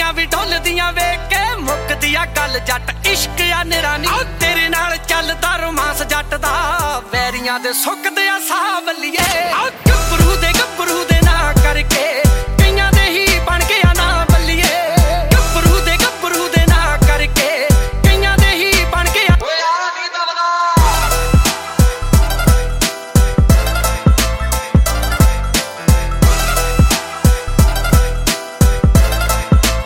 ਅੱਖੀਆਂ ਵੀ ਡੁੱਲਦੀਆਂ ਵੇਖ ਕੇ ਮੁੱਕਦੀ ਆ ਗੱਲ ਜੱਟ ਇਸ਼ਕ ਆ ਨਿਰਾਨੀ ਤੇਰੇ ਨਾਲ ਚੱਲਦਾ ਰੋਮਾਂਸ ਜੱਟ ਦਾ ਵੈਰੀਆਂ ਦੇ ਸੁੱਕਦੇ ਆ ਸਾਹ ਬੱਲੀਏ ਗੱਭਰੂ ਦੇ ਨਾਂ ਕਰਕੇ